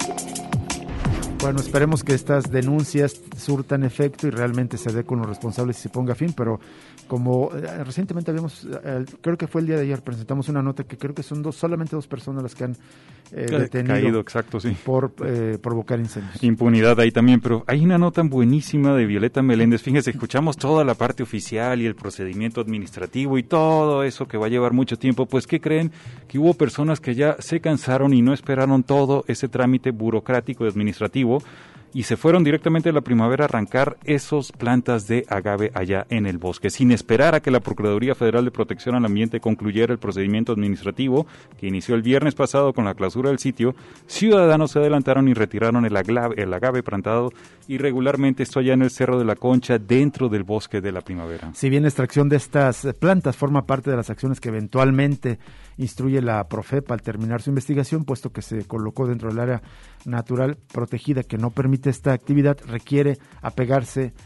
Bueno, esperemos que estas denuncias surtan efecto y realmente se dé con los responsables y se ponga fin, pero como eh, recientemente habíamos, eh, creo que fue el día de ayer, presentamos una nota que creo que son dos, solamente dos personas las que han eh, detenido caído, exacto, sí. por eh, provocar incendios. Impunidad ahí también, pero hay una nota buenísima de Violeta Meléndez. Fíjense, escuchamos toda la parte oficial y el procedimiento administrativo y todo eso que va a llevar mucho tiempo. Pues, ¿qué creen? Que hubo personas que ya se cansaron y no esperaron todo ese trámite burocrático y administrativo y se fueron directamente a la Primavera a arrancar esos plantas de agave allá en el bosque, sin esperar a que la Procuraduría Federal de Protección al Ambiente concluyera el procedimiento administrativo que inició el viernes pasado con la clausura del sitio. Ciudadanos se adelantaron y retiraron el agave, el agave plantado irregularmente, esto allá en el Cerro de la Concha, dentro del Bosque de la Primavera. Si bien la extracción de estas plantas forma parte de las acciones que eventualmente instruye la Profepa al terminar su investigación, puesto que se colocó dentro del área natural protegida que no permite esta actividad, requiere apegarse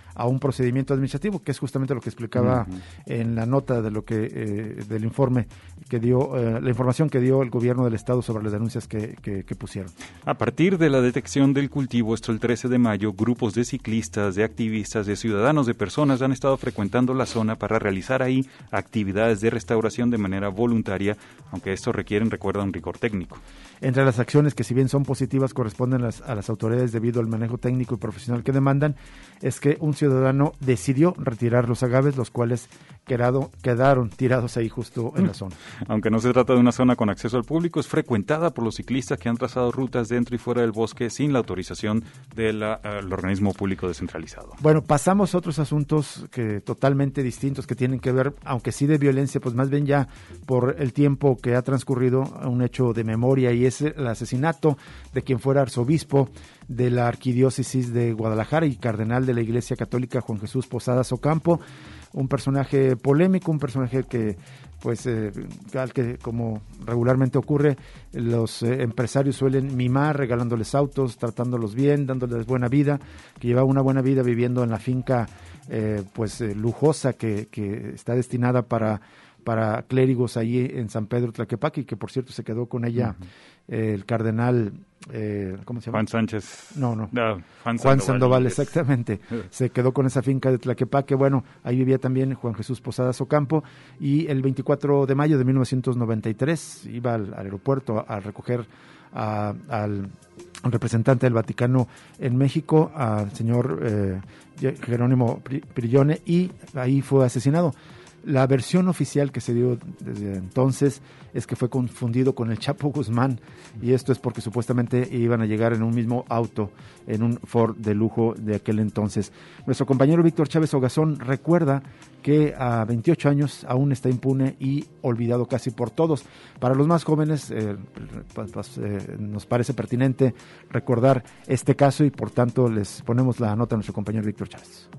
a un procedimiento administrativo, que es justamente lo que explicaba uh-huh. en la nota de lo que eh, del informe que dio, eh, la información que dio el gobierno del estado sobre las denuncias que, que, que pusieron. A partir de la detección del cultivo, hasta el trece de mayo, grupos de ciclistas, de activistas, de ciudadanos, de personas han estado frecuentando la zona para realizar ahí actividades de restauración de manera voluntaria, aunque esto requieren, recuerda, un rigor técnico. Entre las acciones que, si bien son positivas, corresponden a las, a las autoridades debido al manejo técnico y profesional que demandan, es que un ciudadano decidió retirar los agaves, los cuales quedado, quedaron tirados ahí justo en la zona. Aunque no se trata de una zona con acceso al público, es frecuentada por los ciclistas que han trazado rutas dentro y fuera del bosque sin la autorización del uh, organismo público descentralizado. Bueno, pasamos a otros asuntos que totalmente distintos, que tienen que ver, aunque sí de violencia, pues más bien ya por el tiempo que ha transcurrido, un hecho de memoria, y es el asesinato de quien fuera arzobispo de la arquidiócesis de Guadalajara y cardenal de la Iglesia Católica, Juan Jesús Posadas Ocampo, un personaje polémico, un personaje que, pues, eh, al que, como regularmente ocurre, los eh, empresarios suelen mimar, regalándoles autos, tratándolos bien, dándoles buena vida, que llevaba una buena vida viviendo en la finca, eh, pues, eh, lujosa que, que está destinada para para clérigos ahí en San Pedro Tlaquepaque, y que por cierto se quedó con ella uh-huh. eh, el cardenal, eh, ¿cómo se llama? Juan Sánchez. No, no. no Juan Juan Sandoval, Sandoval, exactamente. Se quedó con esa finca de Tlaquepaque. Bueno, ahí vivía también Juan Jesús Posadas Ocampo, y el veinticuatro de mayo de mil novecientos noventa y tres iba al, al aeropuerto a, a recoger a, al, al representante del Vaticano en México, al señor eh, Jerónimo Prillone, y ahí fue asesinado. La versión oficial que se dio desde entonces es que fue confundido con el Chapo Guzmán, y esto es porque supuestamente iban a llegar en un mismo auto, en un Ford de lujo de aquel entonces. Nuestro compañero Víctor Chávez Ogazón recuerda que a veintiocho años aún está impune y olvidado casi por todos. Para los más jóvenes eh, pues, pues, eh, nos parece pertinente recordar este caso, y por tanto les ponemos la nota a nuestro compañero Víctor Chávez.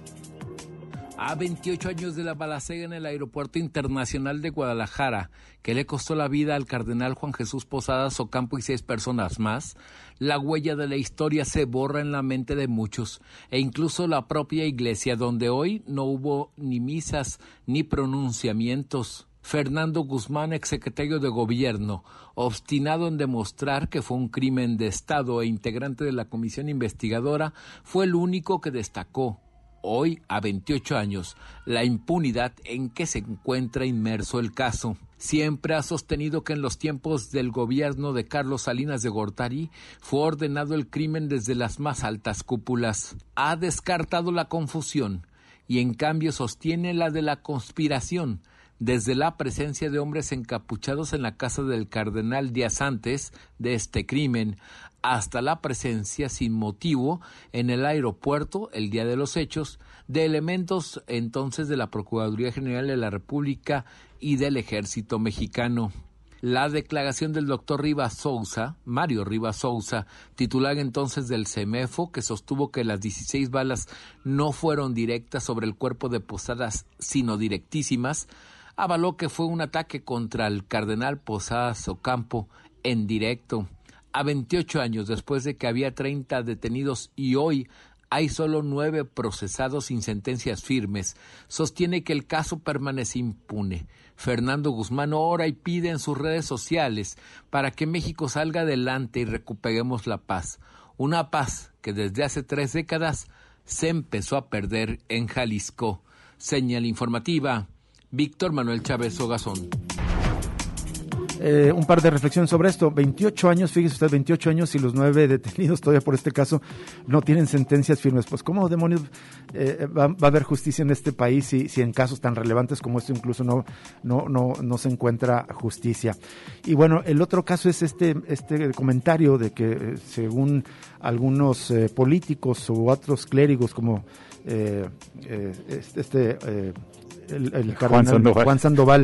A veintiocho años de la balacera en el Aeropuerto Internacional de Guadalajara, que le costó la vida al cardenal Juan Jesús Posadas Ocampo y seis personas más, la huella de la historia se borra en la mente de muchos, e incluso la propia iglesia, donde hoy no hubo ni misas ni pronunciamientos. Fernando Guzmán, exsecretario de Gobierno, obstinado en demostrar que fue un crimen de Estado e integrante de la comisión investigadora, fue el único que destacó, hoy, a veintiocho años, la impunidad en que se encuentra inmerso el caso. Siempre ha sostenido que en los tiempos del gobierno de Carlos Salinas de Gortari fue ordenado el crimen desde las más altas cúpulas. Ha descartado la confusión y en cambio sostiene la de la conspiración, desde la presencia de hombres encapuchados en la casa del cardenal días antes de este crimen, hasta la presencia sin motivo en el aeropuerto el día de los hechos de elementos entonces de la Procuraduría General de la República y del Ejército Mexicano. La declaración del doctor Rivas Sousa, Mario Rivas Sousa, titular entonces del CEMEFO, que sostuvo que las dieciséis balas no fueron directas sobre el cuerpo de Posadas, sino directísimas, avaló que fue un ataque contra el cardenal Posadas Ocampo en directo. A veintiocho años después de que había treinta detenidos y hoy hay solo nueve procesados sin sentencias firmes, sostiene que el caso permanece impune. Fernando Guzmán ora y pide en sus redes sociales para que México salga adelante y recuperemos la paz. Una paz que desde hace tres décadas se empezó a perder en Jalisco. Señal informativa, Víctor Manuel Chávez Ogazón. Eh, un par de reflexiones sobre esto. veintiocho años, fíjese usted, veintiocho años y los nueve detenidos todavía por este caso no tienen sentencias firmes. Pues ¿cómo demonios eh, va, va a haber justicia en este país si, si en casos tan relevantes como este incluso no, no, no, no se encuentra justicia? Y bueno, el otro caso es este, este comentario de que eh, según algunos eh, políticos u otros clérigos como eh, eh, este... eh, el, el cardenal Juan Sandoval. Juan Sandoval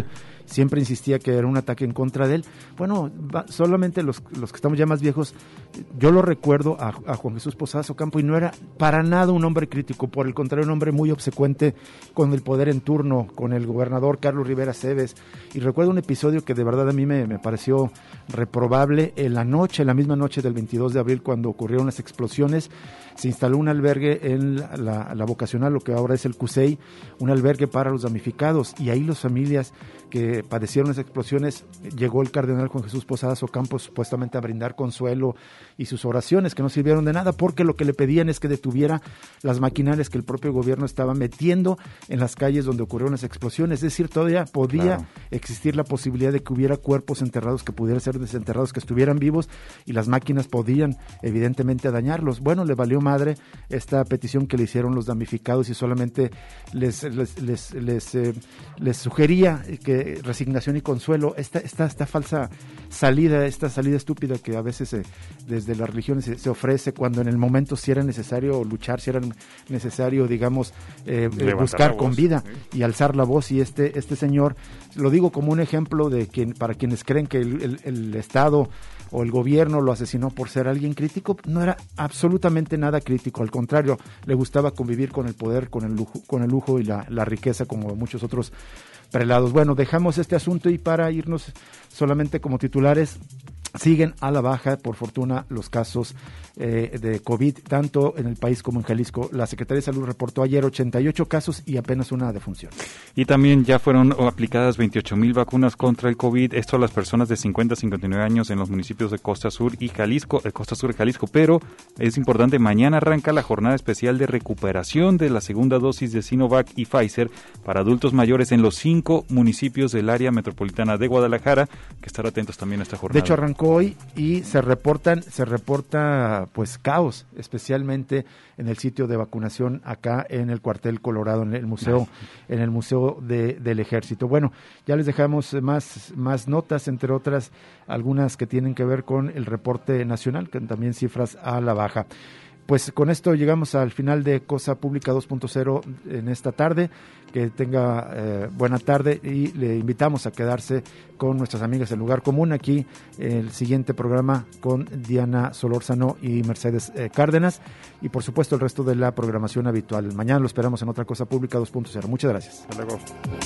siempre insistía que era un ataque en contra de él. Bueno, va, solamente los, los que estamos ya más viejos, yo lo recuerdo a, a Juan Jesús Posadas Ocampo, y no era para nada un hombre crítico, por el contrario, un hombre muy obsecuente con el poder en turno, con el gobernador Carlos Rivera Cebes. Y recuerdo un episodio que de verdad a mí me, me pareció reprobable. En la noche, en la misma noche del veintidós de abril, cuando ocurrieron las explosiones, se instaló un albergue en la, la, la vocacional, lo que ahora es el C U S E I, un albergue para los damnificados, y ahí las familias que padecieron las explosiones, llegó el cardenal Juan Jesús Posadas Ocampo supuestamente a brindar consuelo, y sus oraciones que no sirvieron de nada, porque lo que le pedían es que detuviera las maquinarias que el propio gobierno estaba metiendo en las calles donde ocurrieron las explosiones. Es decir, todavía podía claro. existir la posibilidad de que hubiera cuerpos enterrados que pudieran ser desenterrados, que estuvieran vivos, y las máquinas podían evidentemente dañarlos. Bueno, le valió madre esta petición que le hicieron los damnificados, y solamente les les les les, eh, les sugería que resignación y consuelo. Esta esta esta falsa salida, esta salida estúpida que a veces eh, desde las religiones se, se ofrece, cuando en el momento si era necesario luchar, si era necesario, digamos, eh, buscar con vida ¿sí? y alzar la voz. Y este este señor, lo digo como un ejemplo de quien, para quienes creen que el, el, el Estado o el gobierno lo asesinó por ser alguien crítico, no era absolutamente nada crítico, al contrario, le gustaba convivir con el poder, con el lujo, con el lujo y la, la riqueza, como muchos otros prelados. Bueno, dejamos este asunto, y para irnos solamente como titulares, siguen a la baja, por fortuna, los casos eh, de COVID, tanto en el país como en Jalisco. La Secretaría de Salud reportó ayer ochenta y ocho casos y apenas una defunción. Y también ya fueron aplicadas veintiocho mil vacunas contra el COVID, esto a las personas de cincuenta a cincuenta y nueve años en los municipios de Costa Sur y Jalisco, eh, Costa Sur y Jalisco, pero es importante, mañana arranca la jornada especial de recuperación de la segunda dosis de Sinovac y Pfizer para adultos mayores en los cinco municipios del área metropolitana de Guadalajara, que estar atentos también a esta jornada. De hecho, arrancó hoy y se reportan, se reporta pues caos, especialmente en el sitio de vacunación acá en el cuartel Colorado, en el museo, en el museo de, del Ejército. Bueno, ya les dejamos más, más notas, entre otras algunas que tienen que ver con el reporte nacional, que también cifras a la baja. Pues con esto llegamos al final de Cosa Pública dos punto cero en esta tarde. Que tenga eh, buena tarde, y le invitamos a quedarse con nuestras amigas del Lugar Común. Aquí el siguiente programa con Diana Solórzano y Mercedes eh, Cárdenas, y por supuesto el resto de la programación habitual. Mañana lo esperamos en otra Cosa Pública dos punto cero. Muchas gracias. Hasta luego.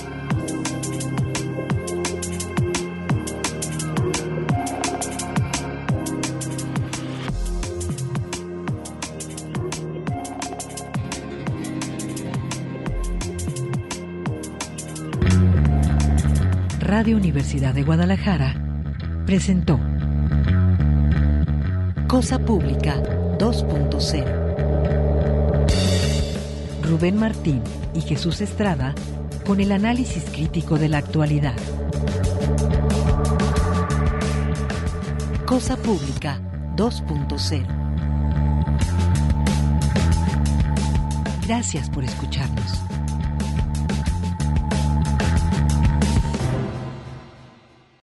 Radio Universidad de Guadalajara presentó Cosa Pública dos punto cero. Rubén Martín y Jesús Estrada con el análisis crítico de la actualidad. Cosa Pública dos punto cero. Gracias por escucharnos.